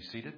be seated.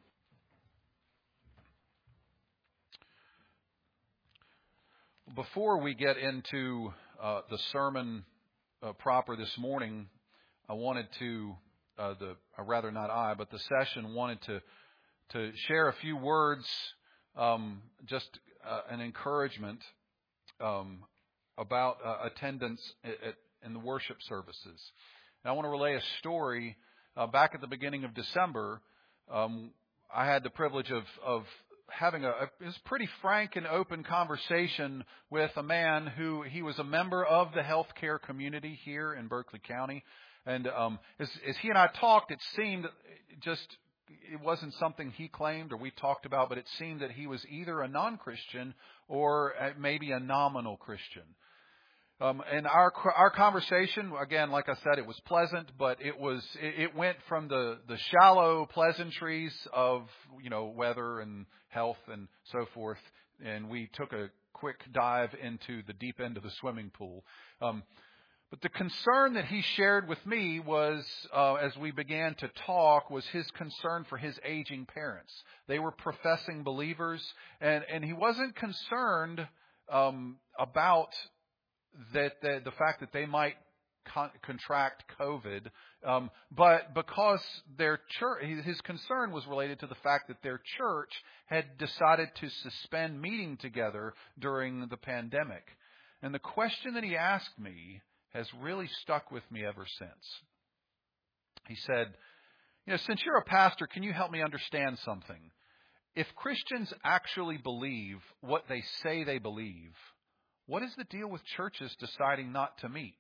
Before we get into the sermon proper this morning, I wanted to, but the session wanted to share a few words, just an encouragement about attendance in the worship services. And I want to relay a story. Back at the beginning of December, I had the privilege of having a pretty frank and open conversation with a man who he was a member of the healthcare community here in Berkeley County. And as he and I talked, it seemed it wasn't something he claimed or we talked about, but it seemed that he was either a non-Christian or maybe a nominal Christian. And our conversation, again, like I said, it was pleasant, but it went from the shallow pleasantries of, weather and health and so forth, and we took a quick dive into the deep end of the swimming pool. But the concern that he shared with me was, as we began to talk, was his concern for his aging parents. They were professing believers, and he wasn't concerned about the fact that they might contract COVID, but because their church, his concern was related to the fact that their church had decided to suspend meeting together during the pandemic. And the question that he asked me has really stuck with me ever since. He said, since you're a pastor, can you help me understand something? If Christians actually believe what they say they believe, what is the deal with churches deciding not to meet?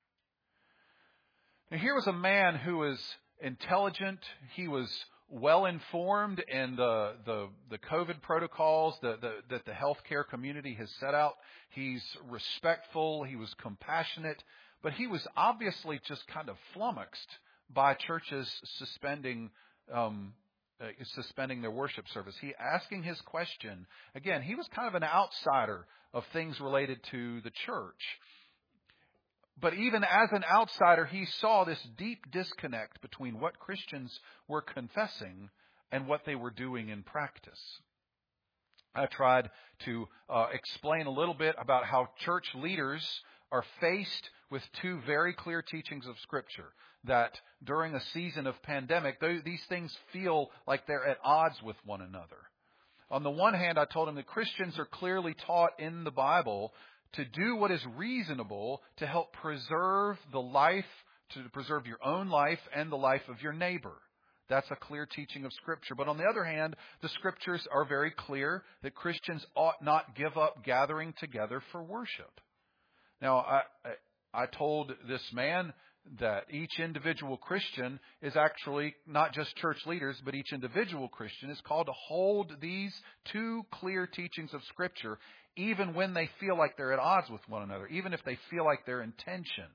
Now, here was a man who was intelligent. He was well informed in the COVID protocols that the healthcare community has set out. He's respectful. He was compassionate. But he was obviously just kind of flummoxed by churches suspending their worship service. He asking his question. Again, he was kind of an outsider of things related to the church. But even as an outsider, he saw this deep disconnect between what Christians were confessing and what they were doing in practice. I tried to explain a little bit about how church leaders are faced with two very clear teachings of Scripture, that during a season of pandemic, these things feel like they're at odds with one another. On the one hand, I told him that Christians are clearly taught in the Bible to do what is reasonable to help preserve the life, to preserve your own life and the life of your neighbor. That's a clear teaching of Scripture. But on the other hand, the Scriptures are very clear that Christians ought not give up gathering together for worship. Now, I told this man that each individual Christian is actually not just church leaders, but each individual Christian is called to hold these two clear teachings of Scripture, even when they feel like they're at odds with one another, even if they feel like they're in tension.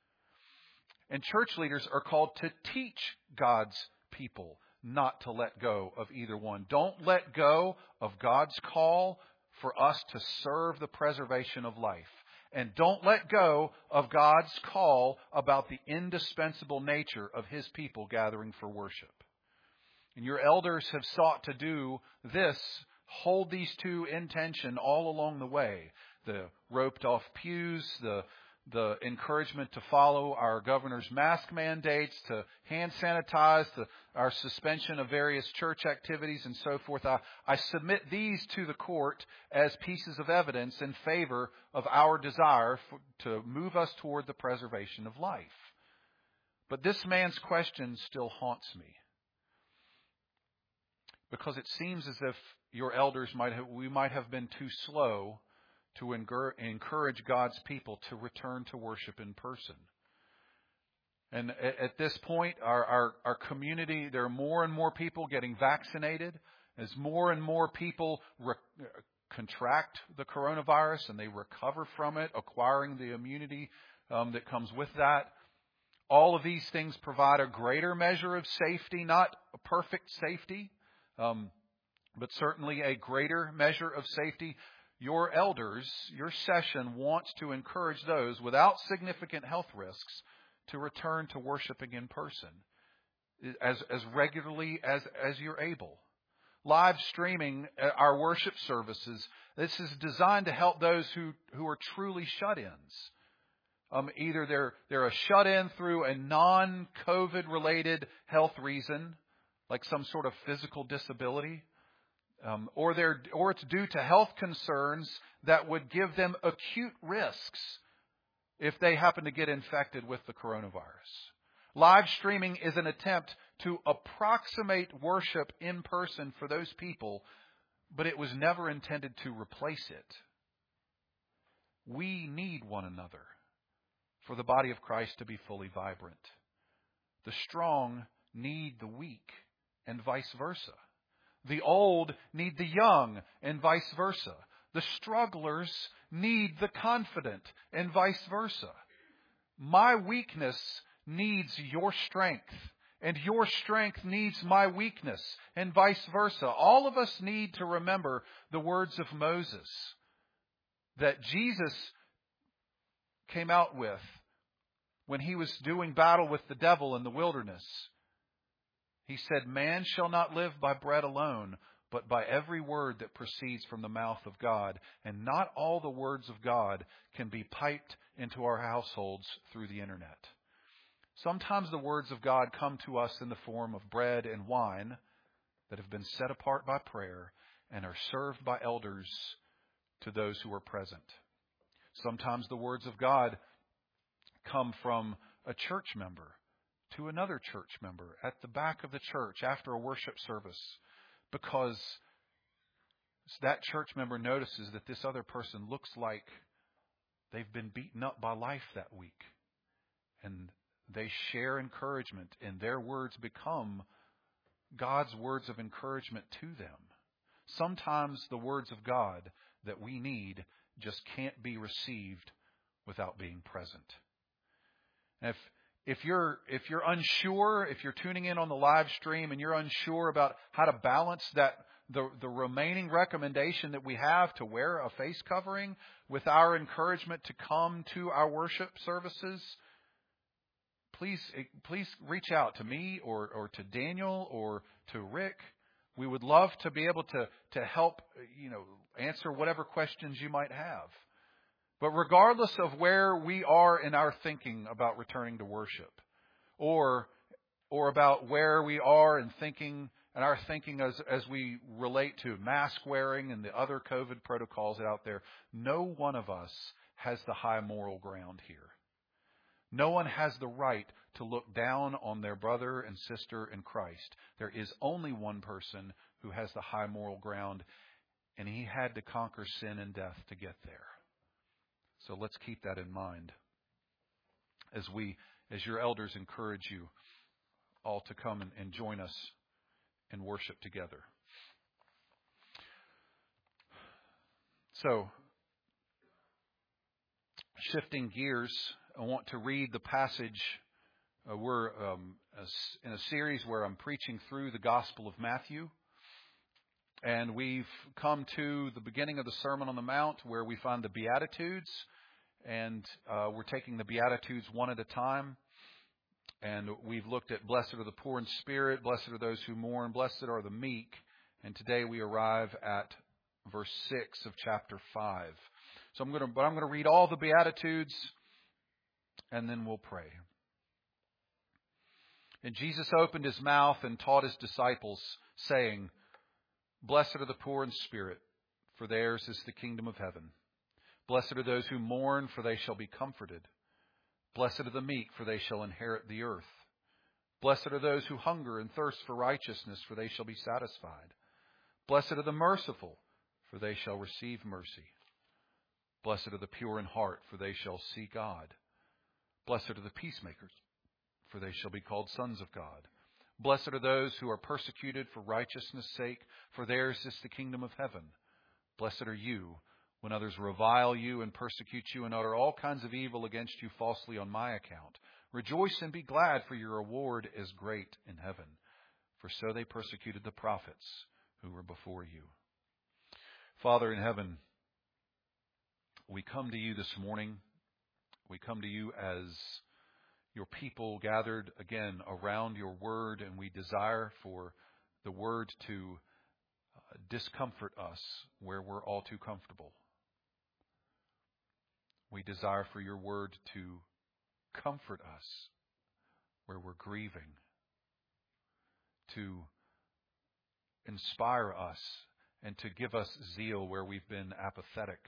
And church leaders are called to teach God's people not to let go of either one. Don't let go of God's call for us to serve the preservation of life. And don't let go of God's call about the indispensable nature of His people gathering for worship. And your elders have sought to do this, hold these two in tension all along the way. The roped off pews, the encouragement to follow our governor's mask mandates, to hand sanitize, our suspension of various church activities and so forth. I submit these to the court as pieces of evidence in favor of our desire to move us toward the preservation of life. But this man's question still haunts me, because it seems as if your elders might have been too slow to encourage God's people to return to worship in person. And at this point, our community, there are more and more people getting vaccinated. As more and more people contract the coronavirus and they recover from it, acquiring the immunity that comes with that. All of these things provide a greater measure of safety, not a perfect safety, but certainly a greater measure of safety. Your elders, your session wants to encourage those without significant health risks to return to worshiping in person. as regularly as you're able. Live streaming our worship services, this is designed to help those who are truly shut-ins. Either they're a shut-in through a non-COVID related health reason, like some sort of physical disability, or it's due to health concerns that would give them acute risks if they happen to get infected with the coronavirus. Live streaming is an attempt to approximate worship in person for those people, but it was never intended to replace it. We need one another for the body of Christ to be fully vibrant. The strong need the weak, and vice versa. The old need the young, and vice versa. The strugglers need the confident, and vice versa. My weakness needs your strength, and your strength needs my weakness, and vice versa. All of us need to remember the words of Moses that Jesus came out with when he was doing battle with the devil in the wilderness. He said, "Man shall not live by bread alone, but by every word that proceeds from the mouth of God." And not all the words of God can be piped into our households through the internet. Sometimes the words of God come to us in the form of bread and wine that have been set apart by prayer and are served by elders to those who are present. Sometimes the words of God come from a church member to another church member at the back of the church after a worship service, because that church member notices that this other person looks like they've been beaten up by life that week. And they share encouragement, and their words become God's words of encouragement to them. Sometimes the words of God that we need just can't be received without being present. If you're unsure, if you're tuning in on the live stream and you're unsure about how to balance the remaining recommendation that we have to wear a face covering with our encouragement to come to our worship services, please reach out to me or to Daniel or to Rick. We would love to be able to help, answer whatever questions you might have. But regardless of where we are in our thinking about returning to worship, or about where we are in thinking and our thinking as we relate to mask wearing and the other COVID protocols out there, no one of us has the high moral ground here. No one has the right to look down on their brother and sister in Christ. There is only one person who has the high moral ground, and he had to conquer sin and death to get there. So let's keep that in mind as your elders encourage you all to come and join us in worship together. So, shifting gears, I want to read the passage. We're in a series where I'm preaching through the Gospel of Matthew. And we've come to the beginning of the Sermon on the Mount where we find the Beatitudes. And we're taking the Beatitudes one at a time. And we've looked at blessed are the poor in spirit, blessed are those who mourn, blessed are the meek. And today we arrive at verse 6 of chapter 5. So I'm going to read all the Beatitudes and then we'll pray. And Jesus opened his mouth and taught his disciples, saying, "Blessed are the poor in spirit, for theirs is the kingdom of heaven. Blessed are those who mourn, for they shall be comforted. Blessed are the meek, for they shall inherit the earth. Blessed are those who hunger and thirst for righteousness, for they shall be satisfied. Blessed are the merciful, for they shall receive mercy. Blessed are the pure in heart, for they shall see God. Blessed are the peacemakers, for they shall be called sons of God. Blessed are those who are persecuted for righteousness' sake, for theirs is the kingdom of heaven. Blessed are you when others revile you and persecute you and utter all kinds of evil against you falsely on my account. Rejoice and be glad, for your reward is great in heaven. For so they persecuted the prophets who were before you." Father in heaven, we come to you this morning. We come to you as your people gathered again around your word, and we desire for the word to discomfort us where we're all too comfortable. We desire for your word to comfort us where we're grieving, to inspire us and to give us zeal where we've been apathetic.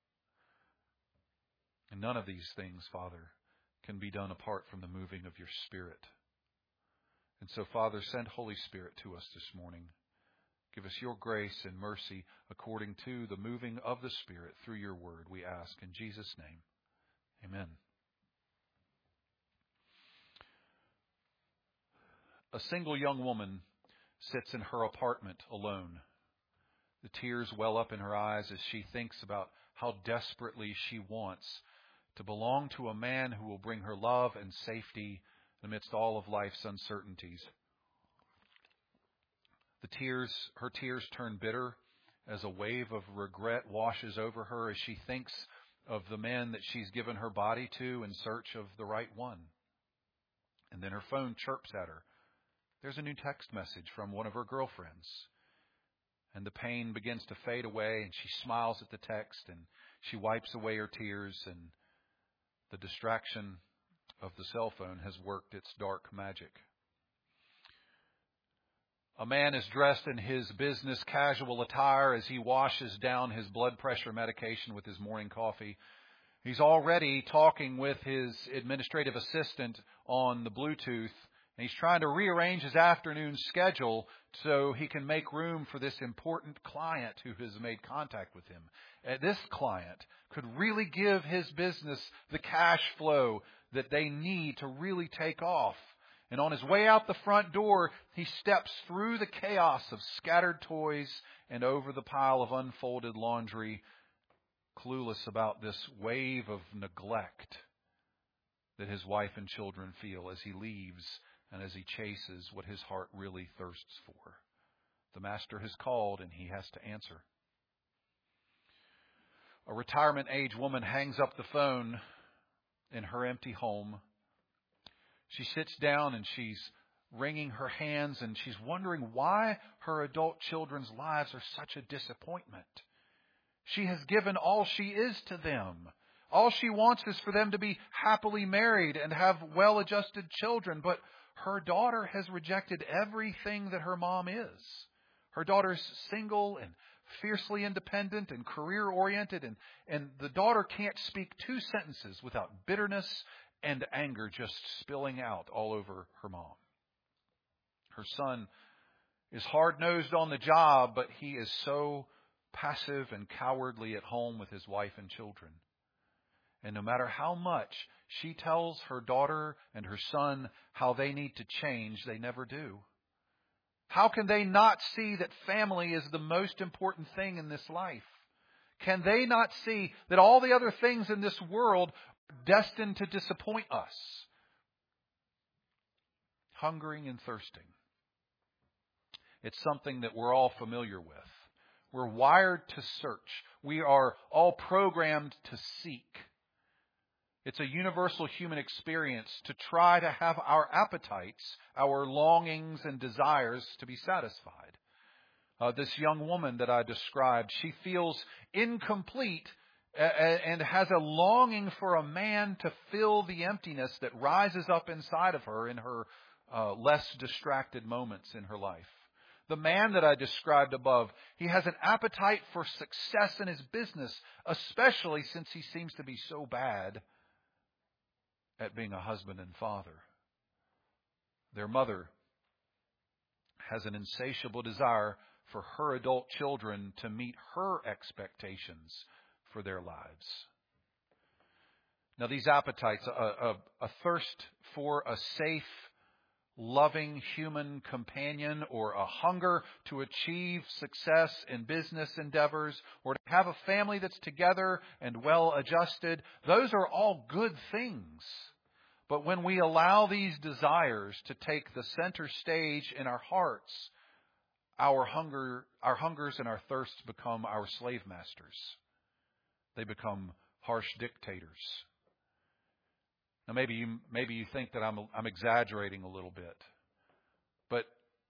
And none of these things, Father, can be done apart from the moving of your Spirit. And so, Father, send Holy Spirit to us this morning. Give us your grace and mercy according to the moving of the Spirit through your word, we ask in Jesus' name. Amen. A single young woman sits in her apartment alone. The tears well up in her eyes as she thinks about how desperately she wants to belong to a man who will bring her love and safety amidst all of life's uncertainties. Her tears turn bitter as a wave of regret washes over her as she thinks of the men that she's given her body to in search of the right one. And then her phone chirps at her. There's a new text message from one of her girlfriends. And the pain begins to fade away, and she smiles at the text, and she wipes away her tears, and the distraction of the cell phone has worked its dark magic. A man is dressed in his business casual attire as he washes down his blood pressure medication with his morning coffee. He's already talking with his administrative assistant on the Bluetooth. And he's trying to rearrange his afternoon schedule so he can make room for this important client who has made contact with him. This client could really give his business the cash flow that they need to really take off. And on his way out the front door, he steps through the chaos of scattered toys and over the pile of unfolded laundry, clueless about this wave of neglect that his wife and children feel as he leaves and as he chases what his heart really thirsts for. The master has called and he has to answer. A retirement-age woman hangs up the phone in her empty home. She sits down and she's wringing her hands and she's wondering why her adult children's lives are such a disappointment. She has given all she is to them. All she wants is for them to be happily married and have well-adjusted children, but her daughter has rejected everything that her mom is. Her daughter's single and fiercely independent and career-oriented, and the daughter can't speak two sentences without bitterness and anger just spilling out all over her mom. Her son is hard-nosed on the job, but he is so passive and cowardly at home with his wife and children. And no matter how much she tells her daughter and her son how they need to change, they never do. How can they not see that family is the most important thing in this life? Can they not see that all the other things in this world are destined to disappoint us? Hungering and thirsting. It's something that we're all familiar with. We're wired to search. We are all programmed to seek. It's a universal human experience to try to have our appetites, our longings and desires to be satisfied. This young woman that I described, she feels incomplete and has a longing for a man to fill the emptiness that rises up inside of her in her less distracted moments in her life. The man that I described above, he has an appetite for success in his business, especially since he seems to be so bad at being a husband and father. Their mother has an insatiable desire for her adult children to meet her expectations for their lives. Now these appetites, a thirst for a safe, loving human companion, or a hunger to achieve success in business endeavors, or to have a family that's together and well adjusted, those are all good things. But when we allow these desires to take the center stage in our hearts, our hungers and our thirsts become our slave masters. They become harsh dictators. Now maybe you think that I'm exaggerating a little bit, but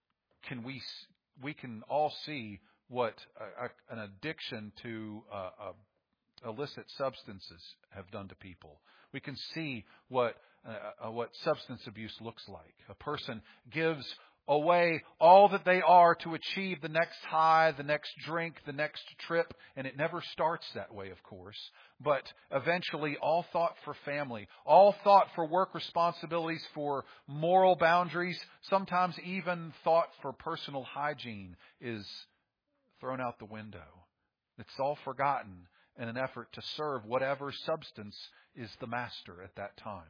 we can all see what an addiction to illicit substances have done to people. We can see what substance abuse looks like. A person gives away all that they are to achieve the next high, the next drink, the next trip, and it never starts that way, of course. But eventually, all thought for family, all thought for work responsibilities, for moral boundaries, sometimes even thought for personal hygiene is thrown out the window. It's all forgotten in an effort to serve whatever substance is the master at that time.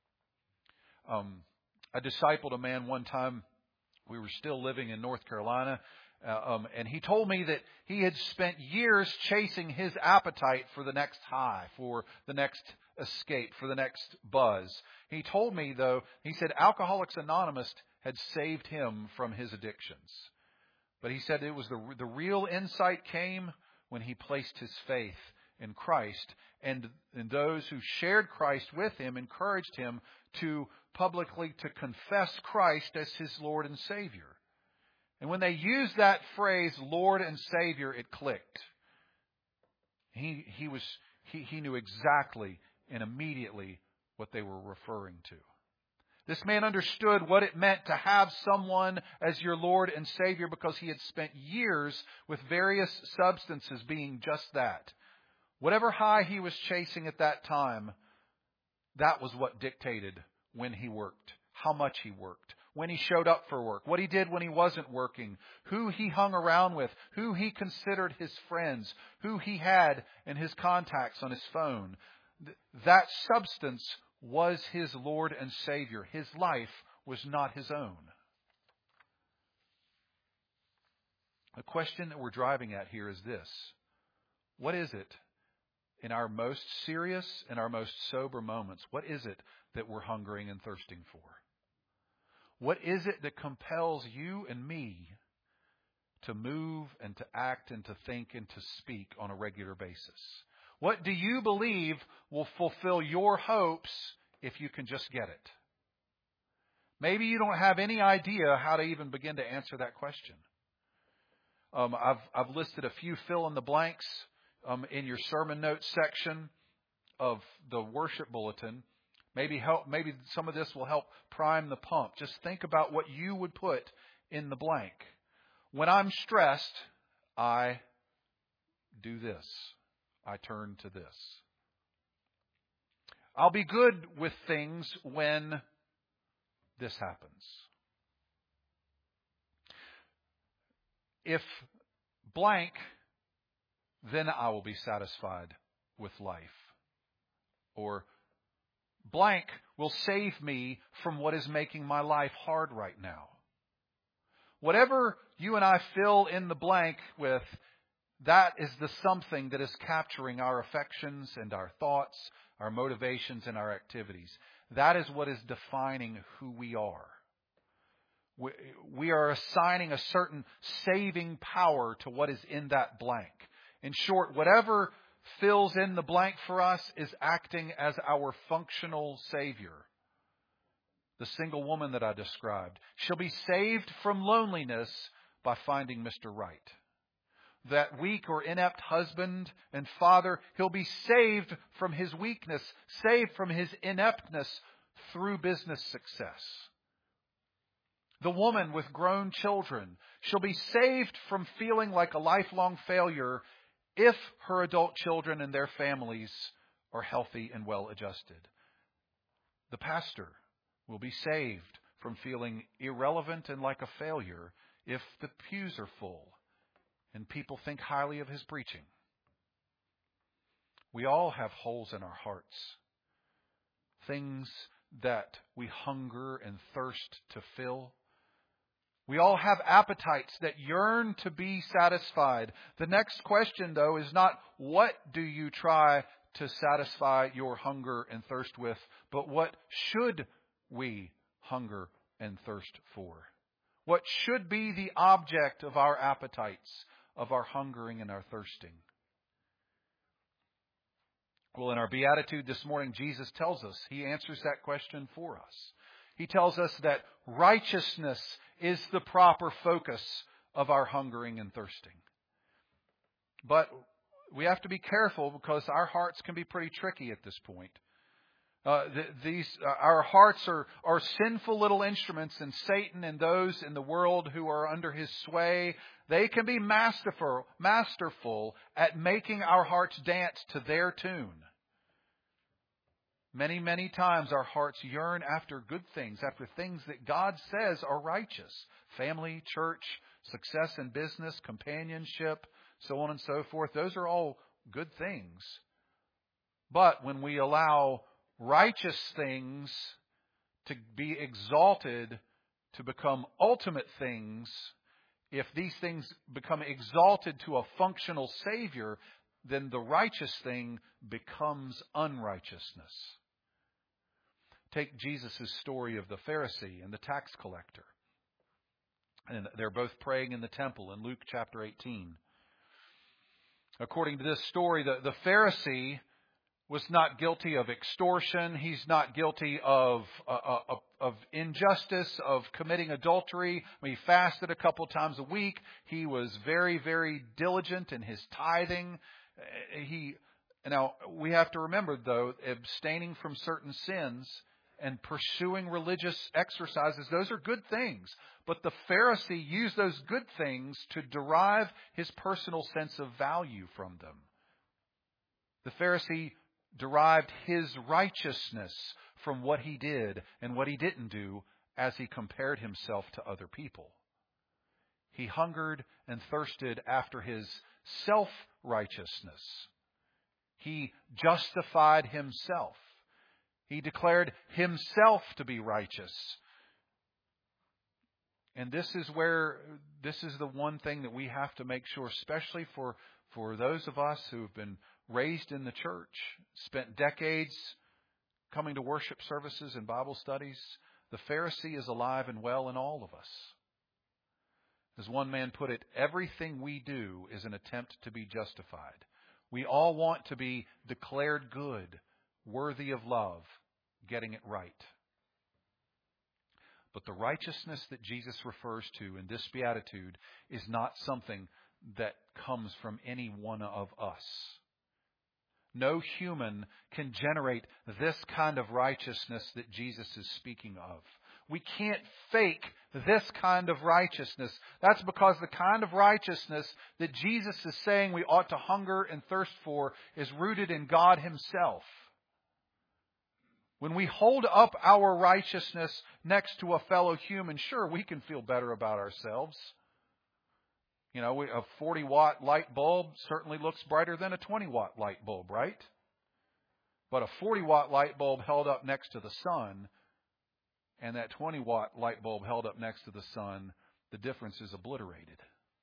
I discipled a man one time. We were still living in North Carolina, and he told me that he had spent years chasing his appetite for the next high, for the next escape, for the next buzz. He told me, though, he said Alcoholics Anonymous had saved him from his addictions. But he said it was the real insight came when he placed his faith in Christ, and those who shared Christ with him encouraged him to publicly to confess Christ as his Lord and Savior. And when they used that phrase, Lord and Savior, it clicked. He knew exactly and immediately what they were referring to. This man understood what it meant to have someone as your Lord and Savior because he had spent years with various substances being just that. Whatever high he was chasing at that time, that was what dictated when he worked, how much he worked, when he showed up for work, what he did when he wasn't working, who he hung around with, who he considered his friends, who he had in his contacts on his phone. That substance was his Lord and Savior. His life was not his own. The question that we're driving at here is this: what is it in our most serious and our most sober moments? What is it that we're hungering and thirsting for? What is it that compels you and me to move and to act and to think and to speak on a regular basis? What do you believe will fulfill your hopes if you can just get it? Maybe you don't have any idea how to even begin to answer that question. I've listed a few fill in the blanks in your sermon notes section of the worship bulletin. Maybe some of this will help prime the pump. Just think about what you would put in the blank. When I'm stressed, I do this. I turn to this. I'll be good with things when this happens. If blank, then I will be satisfied with life. Or blank will save me from what is making my life hard right now. Whatever you and I fill in the blank with, that is the something that is capturing our affections and our thoughts, our motivations and our activities. That is what is defining who we are. We are assigning a certain saving power to what is in that blank. In short, whatever fills in the blank for us is acting as our functional Savior. The single woman that I described, she'll be saved from loneliness by finding Mr. Right. That weak or inept husband and father, he'll be saved from his weakness, saved from his ineptness through business success. The woman with grown children, she'll be saved from feeling like a lifelong failure if her adult children and their families are healthy and well adjusted. The pastor will be saved from feeling irrelevant and like a failure if the pews are full and people think highly of his preaching. We all have holes in our hearts, things that we hunger and thirst to fill. We all have appetites that yearn to be satisfied. The next question, though, is not what do you try to satisfy your hunger and thirst with, but what should we hunger and thirst for? What should be the object of our appetites, of our hungering and our thirsting? Well, in our Beatitude this morning, Jesus tells us, He answers that question for us. He tells us that righteousness is the proper focus of our hungering and thirsting. But we have to be careful because our hearts can be pretty tricky at this point. Our hearts are sinful little instruments, and Satan and those in the world who are under his sway, they can be masterful at making our hearts dance to their tune. Many, many times our hearts yearn after good things, after things that God says are righteous. Family, church, success in business, companionship, so on and so forth. Those are all good things. But when we allow righteous things to be exalted to become ultimate things, if these things become exalted to a functional Savior, then the righteous thing becomes unrighteousness. Take Jesus' story of the Pharisee and the tax collector. And they're both praying in the temple in Luke chapter 18. According to this story, the Pharisee was not guilty of extortion. He's not guilty of injustice, of committing adultery. He fasted a couple times a week. He was very, very diligent in his tithing. Now, we have to remember, though, abstaining from certain sins and pursuing religious exercises, those are good things. But the Pharisee used those good things to derive his personal sense of value from them. The Pharisee derived his righteousness from what he did and what he didn't do as he compared himself to other people. He hungered and thirsted after his self-righteousness. He justified himself. He declared himself to be righteous. And this is the one thing that we have to make sure, especially for those of us who have been raised in the church, spent decades coming to worship services and Bible studies. The Pharisee is alive and well in all of us. As one man put it, everything we do is an attempt to be justified. We all want to be declared good, worthy of love, getting it right. But the righteousness that Jesus refers to in this beatitude is not something that comes from any one of us. No human can generate this kind of righteousness that Jesus is speaking of. We can't fake this kind of righteousness. That's because the kind of righteousness that Jesus is saying we ought to hunger and thirst for is rooted in God Himself. When we hold up our righteousness next to a fellow human, sure, we can feel better about ourselves. You know, a 40-watt light bulb certainly looks brighter than a 20-watt light bulb, right? But a 40-watt light bulb held up next to the sun and that 20-watt light bulb held up next to the sun, the difference is obliterated.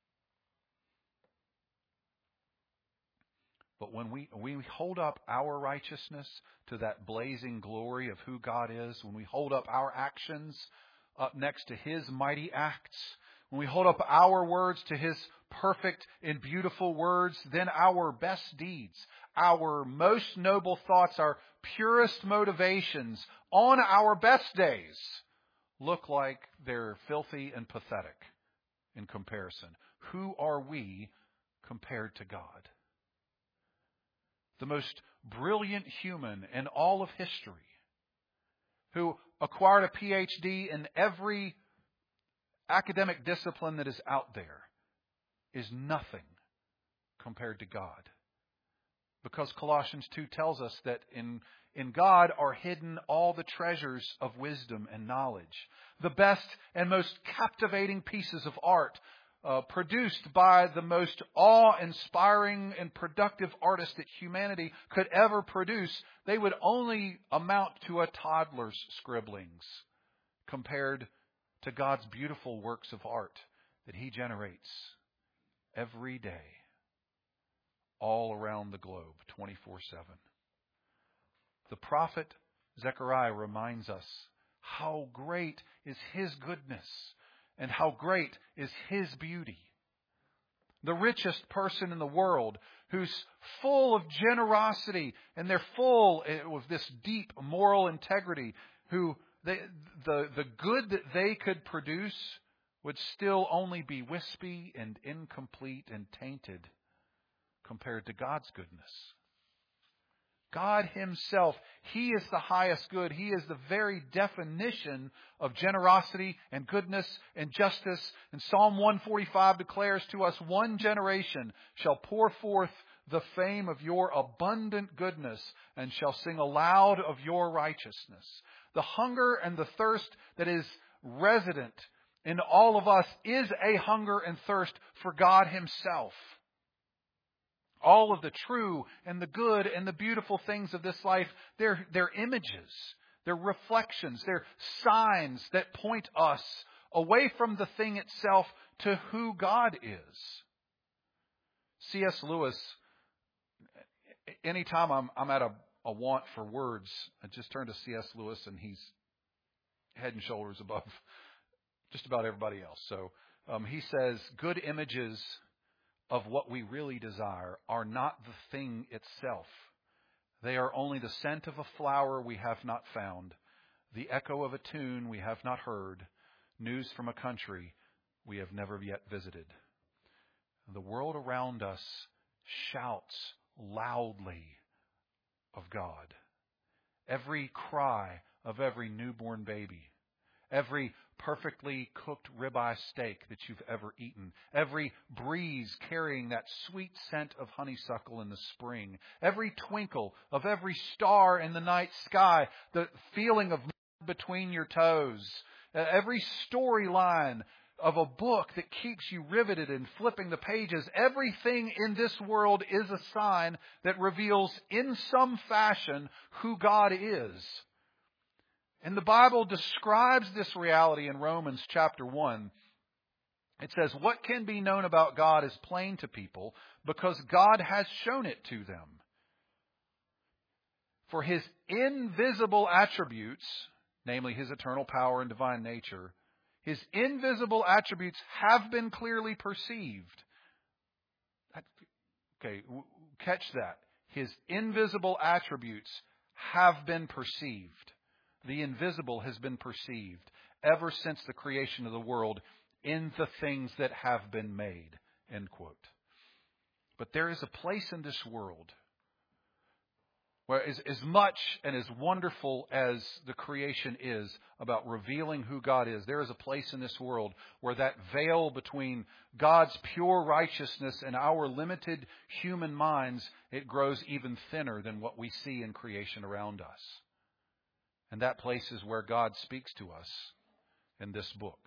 But when we hold up our righteousness to that blazing glory of who God is, when we hold up our actions up next to His mighty acts, when we hold up our words to His perfect and beautiful words, then our best deeds, our most noble thoughts, our purest motivations on our best days look like they're filthy and pathetic in comparison. Who are we compared to God? The most brilliant human in all of history, who acquired a PhD in every academic discipline that is out there, is nothing compared to God. Because Colossians 2 tells us that in God are hidden all the treasures of wisdom and knowledge. The best and most captivating pieces of art produced by the most awe-inspiring and productive artist that humanity could ever produce, they would only amount to a toddler's scribblings compared to God's beautiful works of art that He generates every day, all around the globe, 24/7. The prophet Zechariah reminds us how great is His goodness and how great is His beauty. the richest person in the world, who's full of generosity and they're full of this deep moral integrity, who the good that they could produce would still only be wispy and incomplete and tainted compared to God's goodness. God Himself, He is the highest good. He is the very definition of generosity and goodness and justice. And Psalm 145 declares to us, one generation shall pour forth the fame of your abundant goodness and shall sing aloud of your righteousness. The hunger and the thirst that is resident in all of us is a hunger and thirst for God Himself. All of the true and the good and the beautiful things of this life, they're images, they're reflections, they're signs that point us away from the thing itself to who God is. C.S. Lewis, anytime I'm at a want for words, I just turn to C.S. Lewis and he's head and shoulders above just about everybody else. So he says, good images of what we really desire are not the thing itself. They are only the scent of a flower we have not found, the echo of a tune we have not heard, news from a country we have never yet visited. The world around us shouts loudly of God. Every cry of every newborn baby, every perfectly cooked ribeye steak that you've ever eaten, every breeze carrying that sweet scent of honeysuckle in the spring, every twinkle of every star in the night sky, the feeling of mud between your toes, every storyline of a book that keeps you riveted in flipping the pages, everything in this world is a sign that reveals in some fashion who God is. And the Bible describes this reality in Romans chapter 1. It says, what can be known about God is plain to people because God has shown it to them. For His invisible attributes, namely His eternal power and divine nature, His invisible attributes have been clearly perceived. Okay, catch that. His invisible attributes have been perceived. The invisible has been perceived ever since the creation of the world in the things that have been made. End quote. But there is a place in this world where as much and as wonderful as the creation is about revealing who God is, there is a place in this world where that veil between God's pure righteousness and our limited human minds, it grows even thinner than what we see in creation around us. And that place is where God speaks to us in this book.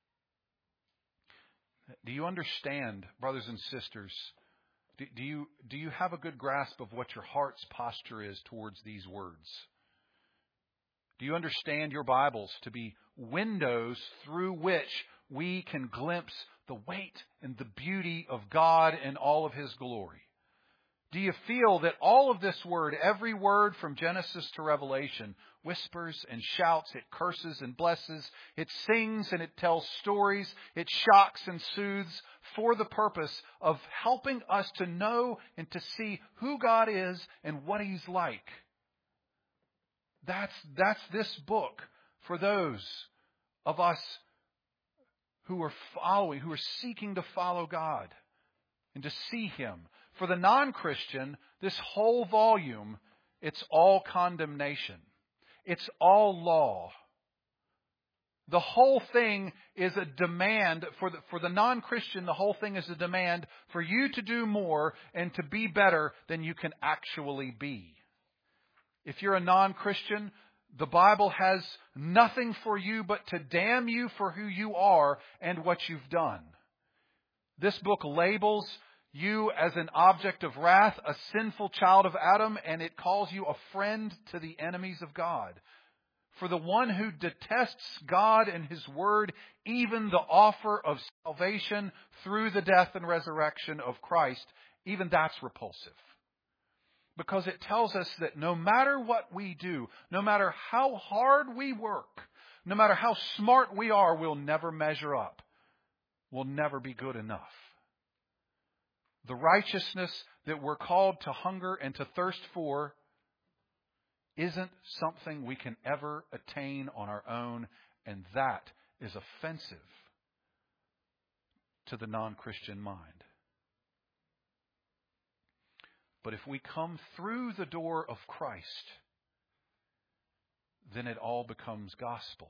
Do you understand, brothers and sisters? Do you have a good grasp of what your heart's posture is towards these words? Do you understand your Bibles to be windows through which we can glimpse the weight and the beauty of God in all of His glory? Do you feel that all of this word, every word from Genesis to Revelation, whispers and shouts, it curses and blesses, it sings and it tells stories, it shocks and soothes for the purpose of helping us to know and to see who God is and what He's like? That's this book for those of us who are following, who are seeking to follow God and to see Him. For the non-Christian, this whole volume, it's all condemnation. It's all law. The whole thing is a demand for the non-Christian. The whole thing is a demand for you to do more and to be better than you can actually be. If you're a non-Christian, the Bible has nothing for you but to damn you for who you are and what you've done. This book labels you as an object of wrath, a sinful child of Adam, and it calls you a friend to the enemies of God. For the one who detests God and His Word, even the offer of salvation through the death and resurrection of Christ, even that's repulsive. Because it tells us that no matter what we do, no matter how hard we work, no matter how smart we are, we'll never measure up. We'll never be good enough. the righteousness that we're called to hunger and to thirst for isn't something we can ever attain on our own, and that is offensive to the non-Christian mind. But if we come through the door of Christ, then it all becomes gospel.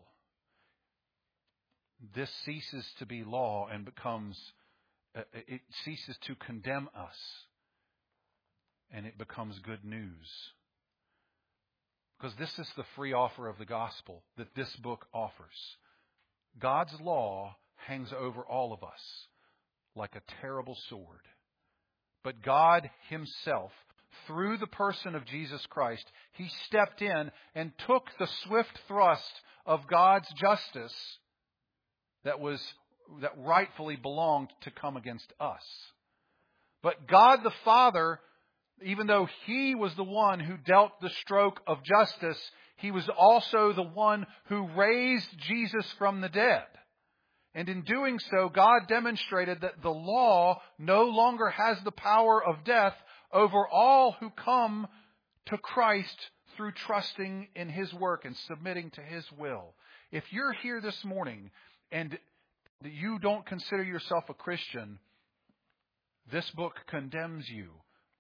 This ceases to be law and it ceases to condemn us, and it becomes good news. Because this is the free offer of the gospel that this book offers. God's law hangs over all of us like a terrible sword. But God Himself, through the person of Jesus Christ, He stepped in and took the swift thrust of God's justice that rightfully belonged to come against us. But God the Father, even though He was the one who dealt the stroke of justice, He was also the one who raised Jesus from the dead. And in doing so, God demonstrated that the law no longer has the power of death over all who come to Christ through trusting in His work and submitting to His will. If you're here this morning and you don't consider yourself a Christian, this book condemns you.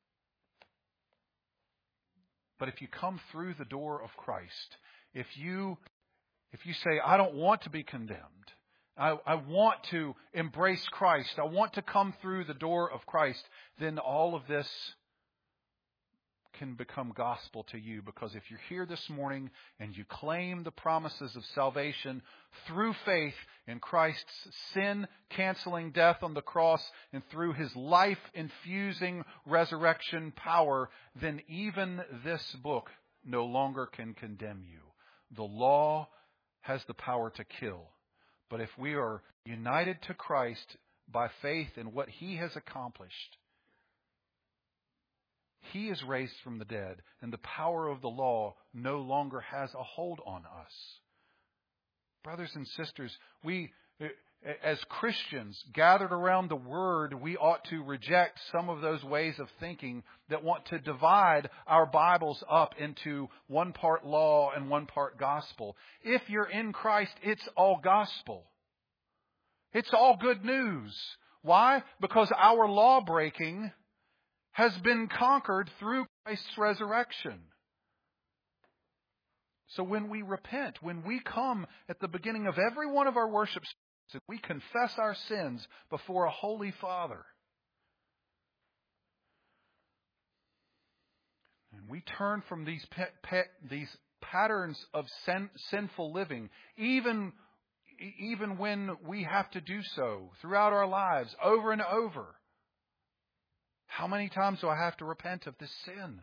But if you come through the door of Christ, if you say, I don't want to be condemned, I want to embrace Christ, I want to come through the door of Christ, then all of this can become gospel to you. Because if you're here this morning and you claim the promises of salvation through faith in Christ's sin-canceling death on the cross and through His life-infusing resurrection power, then even this book no longer can condemn you. The law has the power to kill. But if we are united to Christ by faith in what He has accomplished, He is raised from the dead, and the power of the law no longer has a hold on us. Brothers and sisters, we, as Christians gathered around the Word, we ought to reject some of those ways of thinking that want to divide our Bibles up into one part law and one part gospel. If you're in Christ, it's all gospel. It's all good news. Why? Because our law breaking has been conquered through Christ's resurrection. So when we repent, when we come at the beginning of every one of our worship services, we confess our sins before a holy Father. And we turn from these patterns of sinful living, even when we have to do so throughout our lives over and over. How many times do I have to repent of this sin?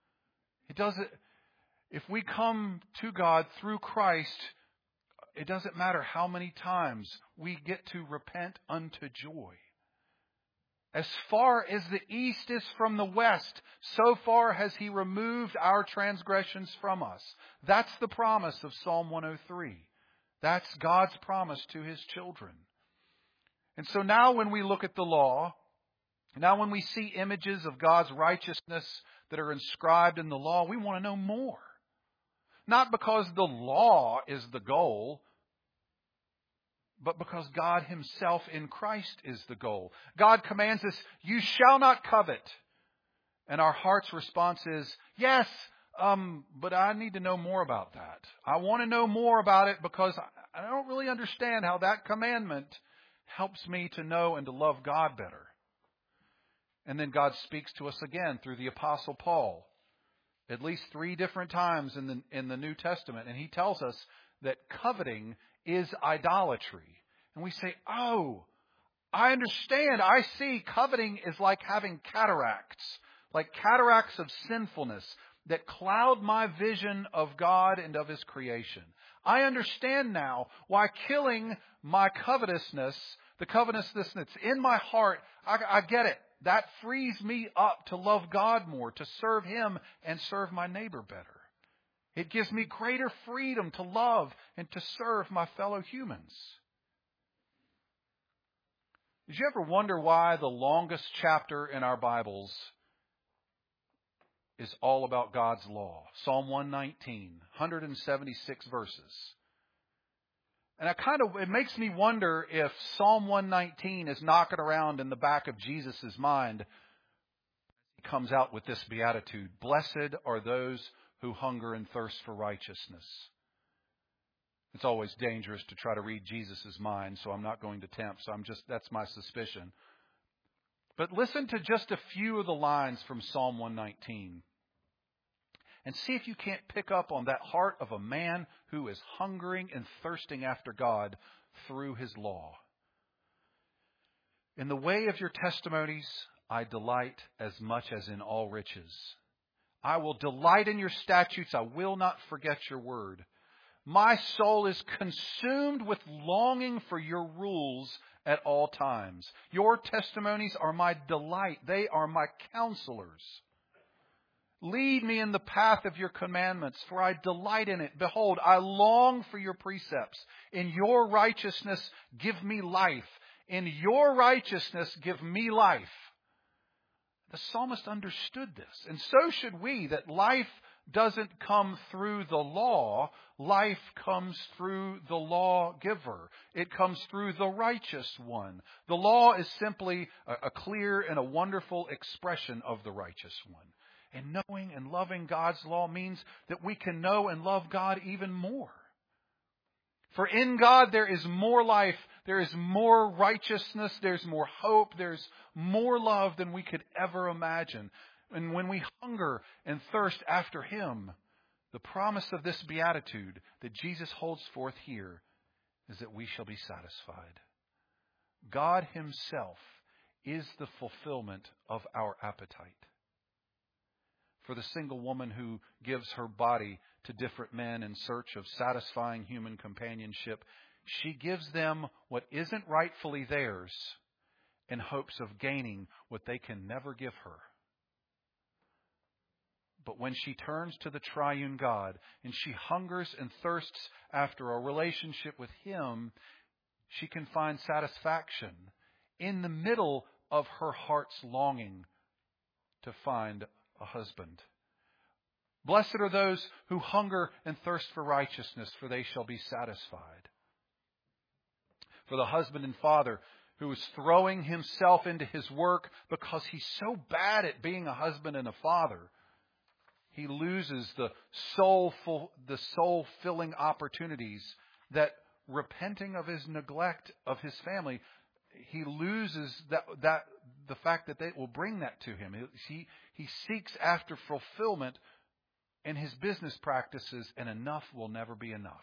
If we come to God through Christ, it doesn't matter how many times we get to repent unto joy. As far as the east is from the west, so far has He removed our transgressions from us. That's the promise of Psalm 103. That's God's promise to His children. And so now when we look at the law, now when we see images of God's righteousness that are inscribed in the law, we want to know more. Not because the law is the goal, but because God Himself in Christ is the goal. God commands us, you shall not covet. And our heart's response is, yes, but I need to know more about that. I want to know more about it because I don't really understand how that commandment helps me to know and to love God better. And then God speaks to us again through the Apostle Paul, at least 3 different times in the New Testament. And he tells us that coveting is idolatry. And we say, oh, I understand. I see. Coveting is like having cataracts of sinfulness that cloud my vision of God and of His creation. I understand now why killing my covetousness, the covetousness that's in my heart, I get it. That frees me up to love God more, to serve Him and serve my neighbor better. It gives me greater freedom to love and to serve my fellow humans. Did you ever wonder why the longest chapter in our Bibles is all about God's law? Psalm 119, 176 verses. And it makes me wonder if Psalm 119 is knocking around in the back of Jesus' mind. He comes out with this beatitude: blessed are those who hunger and thirst for righteousness. It's always dangerous to try to read Jesus' mind, so I'm not going to tempt. That's my suspicion. But listen to just a few of the lines from Psalm 119. And see if you can't pick up on that heart of a man who is hungering and thirsting after God through His law. In the way of your testimonies, I delight as much as in all riches. I will delight in your statutes. I will not forget your word. My soul is consumed with longing for your rules at all times. Your testimonies are my delight. They are my counselors. Lead me in the path of your commandments, for I delight in it. Behold, I long for your precepts. In your righteousness, give me life. In your righteousness, give me life. The psalmist understood this, and so should we, that life doesn't come through the law. Life comes through the lawgiver. It comes through the righteous one. The law is simply a clear and a wonderful expression of the righteous one. And knowing and loving God's law means that we can know and love God even more. For in God there is more life, there is more righteousness, there's more hope, there's more love than we could ever imagine. And when we hunger and thirst after Him, the promise of this beatitude that Jesus holds forth here is that we shall be satisfied. God Himself is the fulfillment of our appetite. For the single woman who gives her body to different men in search of satisfying human companionship, she gives them what isn't rightfully theirs in hopes of gaining what they can never give her. But when she turns to the triune God and she hungers and thirsts after a relationship with Him, she can find satisfaction in the middle of her heart's longing to find a husband. Blessed are those who hunger and thirst for righteousness, for they shall be satisfied. For the husband and father who is throwing himself into his work because he's so bad at being a husband and a father, he loses the soul-filling opportunities that, repenting of his neglect of his family, he loses the fact that they will bring that to him. He seeks after fulfillment in his business practices, and enough will never be enough.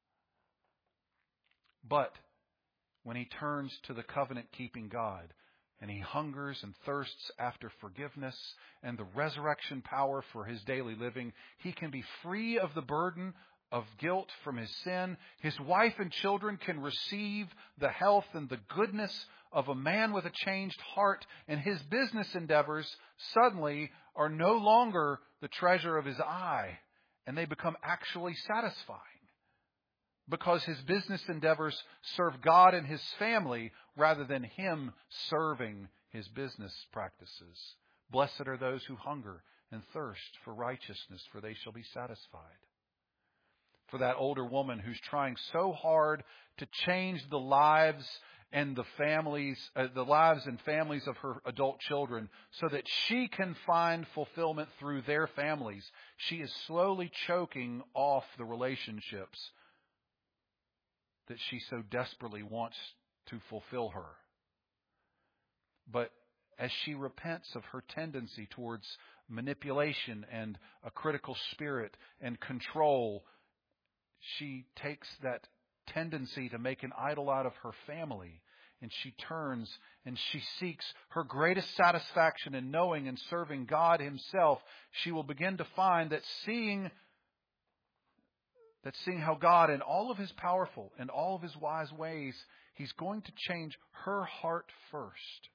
But when he turns to the covenant-keeping God, and he hungers and thirsts after forgiveness and the resurrection power for his daily living, he can be free of the burden of guilt from his sin. His wife and children can receive the health and the goodness of a man with a changed heart, and his business endeavors suddenly are no longer the treasure of his eye, and they become actually satisfying, because his business endeavors serve God and his family rather than him serving his business practices. Blessed are those who hunger and thirst for righteousness, for they shall be satisfied. For that older woman who's trying so hard to change the lives and the lives and families of her adult children so that she can find fulfillment through their families, she is slowly choking off the relationships that she so desperately wants to fulfill her. But as she repents of her tendency towards manipulation and a critical spirit and control, she takes that tendency to make an idol out of her family, and she turns and she seeks her greatest satisfaction in knowing and serving God Himself. She will begin to find that seeing how God, in all of His powerful and all of His wise ways, He's going to change her heart first.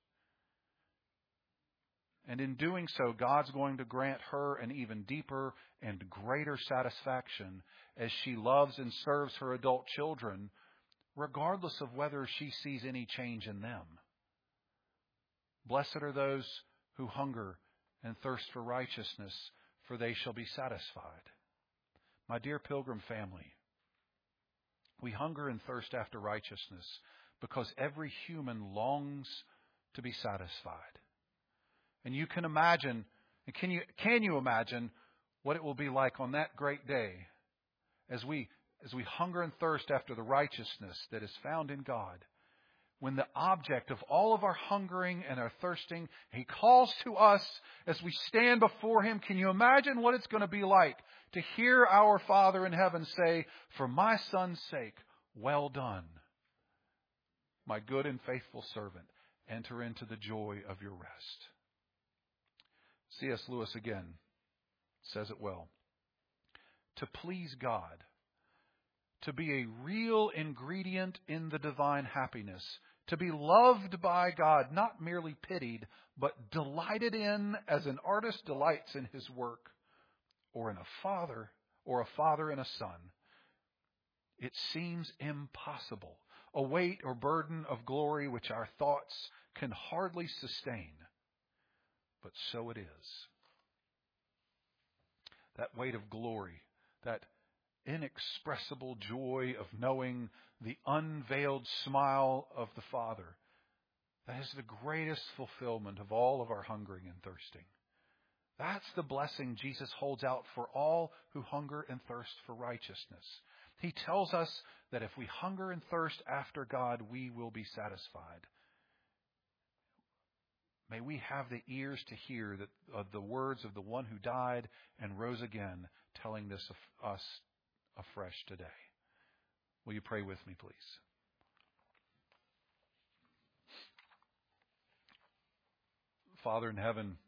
And in doing so, God's going to grant her an even deeper and greater satisfaction as she loves and serves her adult children, regardless of whether she sees any change in them. Blessed are those who hunger and thirst for righteousness, for they shall be satisfied. My dear Pilgrim family, we hunger and thirst after righteousness because every human longs to be satisfied. And you can imagine, and can you imagine what it will be like on that great day as we hunger and thirst after the righteousness that is found in God, when the object of all of our hungering and our thirsting, He calls to us as we stand before Him. Can you imagine what it's going to be like to hear our Father in heaven say, "For my Son's sake, well done, my good and faithful servant. Enter into the joy of your rest." C.S. Lewis again says it well. To please God, to be a real ingredient in the divine happiness, to be loved by God, not merely pitied, but delighted in as an artist delights in his work, or a father and a son. It seems impossible, a weight or burden of glory which our thoughts can hardly sustain. But so it is. That weight of glory, that inexpressible joy of knowing the unveiled smile of the Father, that is the greatest fulfillment of all of our hungering and thirsting. That's the blessing Jesus holds out for all who hunger and thirst for righteousness. He tells us that if we hunger and thirst after God, we will be satisfied. May we have the ears to hear the words of the one who died and rose again, telling this of us afresh today. Will you pray with me, please? Father in heaven,